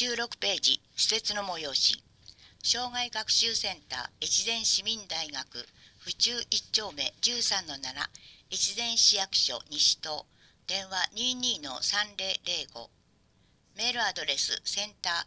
56ページ、施設の催し。障害学習センター越前市民大学府中1丁目 13-7 越前市役所西棟電話 22-3005 メールアドレスセンター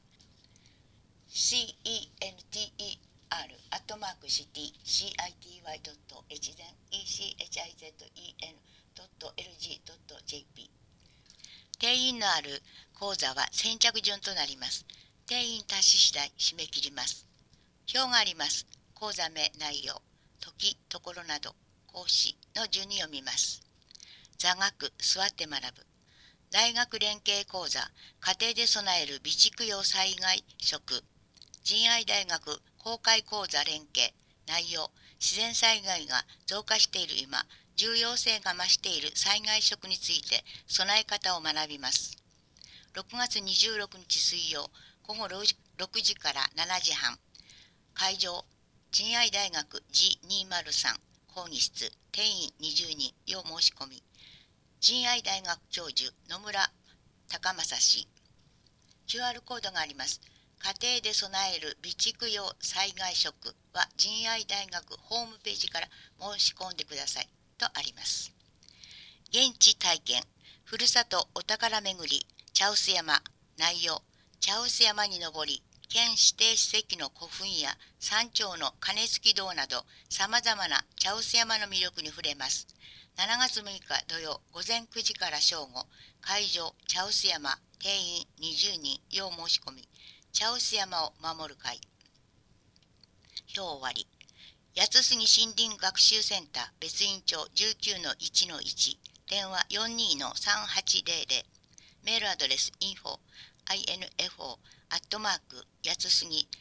center.city.echizen.lg.jp 定員のある講座は先着順となります。定員達し次第締め切ります。表があります。講座名、内容、時、ところなど、講師の順に読みます。座学、座って学ぶ。大学連携講座、家庭で備える備蓄用災害食。仁愛大学公開講座連携。内容、自然災害が増加している今、重要性が増している災害食について備え方を学びます。6月26日水曜、午後6時から7時半。会場、仁愛大学 G203 講義室、定員20人、要申し込み。仁愛大学教授、野村隆正氏。QR コードがあります。家庭で備える備蓄用災害食は仁愛大学ホームページから申し込んでくださいとあります。現地体験、ふるさとお宝めぐり、茶臼山。内容、茶臼山に登り、県指定史跡の古墳や山頂の鐘つき堂など、さまざまな茶臼山の魅力に触れます。7月6日土曜午前9時から正午、会場、茶臼山、定員20人、要申し込み。茶臼山を守る会。表終わり。八つ杉森林学習センター別院長 19-1-1 電話 42-3800 メールアドレス info アットマークやつすぎ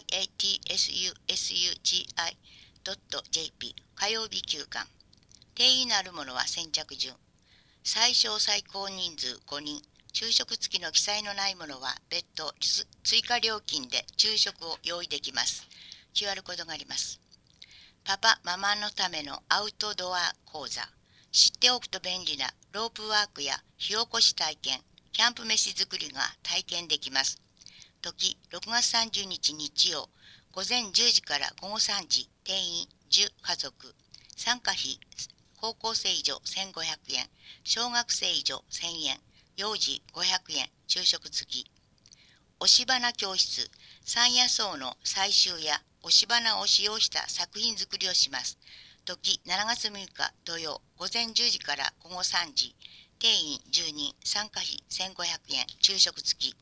yatsusugi.jp 火曜日休館。定員のあるものは先着順。最小最高人数5人。昼食付きの記載のないものは別途追加料金で昼食を用意できます。QR コードがあります。パパママのためのアウトドア講座。知っておくと便利なロープワークや火起こし体験、キャンプ飯作りが体験できます。時6月30日日曜午前10時から午後3時、定員10家族。参加費高校生以上1500円、小学生以上1000円、幼児500円、昼食付き。押し花教室、山野草の採集や押し花を使用した作品作りをします。時7月6日土曜午前10時から午後3時、定員10人、参加費1500円、昼食付き。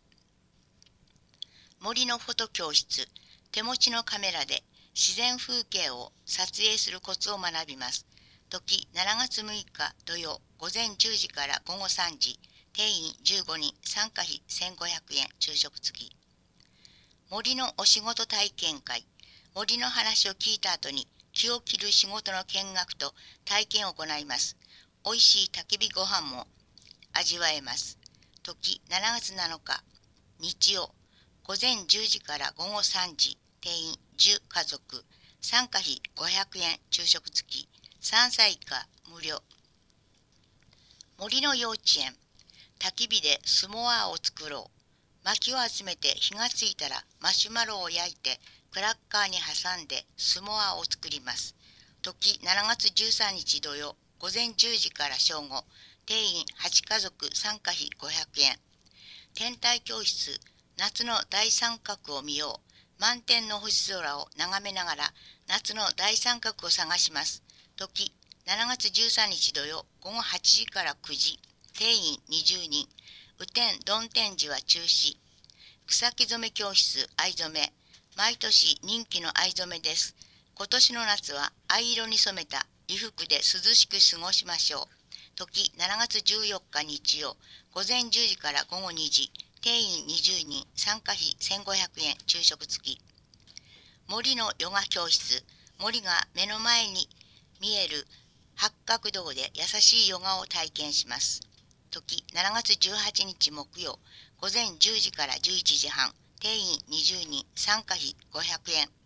森のフォト教室、手持ちのカメラで自然風景を撮影するコツを学びます。時7月6日土曜午前10時から午後3時、定員15人、参加費1500円、昼食付き。森のお仕事体験会、森の話を聞いた後に木を切る仕事の見学と体験を行います。おいしい焚き火ご飯も味わえます。時7月7日日曜午前10時から午後3時、定員10家族、参加費500円、昼食付き。3歳以下無料。森の幼稚園、焚き火でスモアを作ろう。薪を集めて火がついたらマシュマロを焼いてクラッカーに挟んでスモアを作ります。時7月13日土曜午前10時から正午、定員8家族、参加費500円。天体教室、夏の大三角を見よう。満天の星空を眺めながら夏の大三角を探します。時7月13日土曜午後8時から9時、定員20人。雨天曇天時は中止。草木染め教室藍染め、毎年人気の藍染めです。今年の夏は藍色に染めた衣服で涼しく過ごしましょう。時7月14日日曜午前10時から午後2時、定員20人、参加費1500円、昼食付き。森のヨガ教室、森が目の前に見える八角堂で優しいヨガを体験します。時7月18日木曜午前10時から11時半、定員20人、参加費500円。